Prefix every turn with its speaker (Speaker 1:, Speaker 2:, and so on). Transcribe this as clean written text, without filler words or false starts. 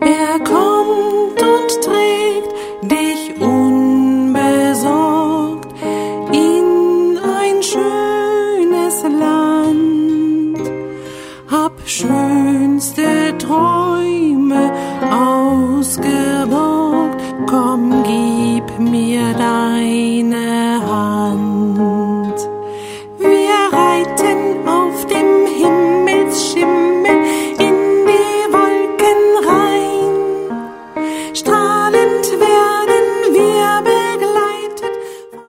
Speaker 1: Er kommt und trägt dich unbesorgt in ein schönes Land. Hab schönste Träume ausgeborgt, komm, gib mir deine Hand.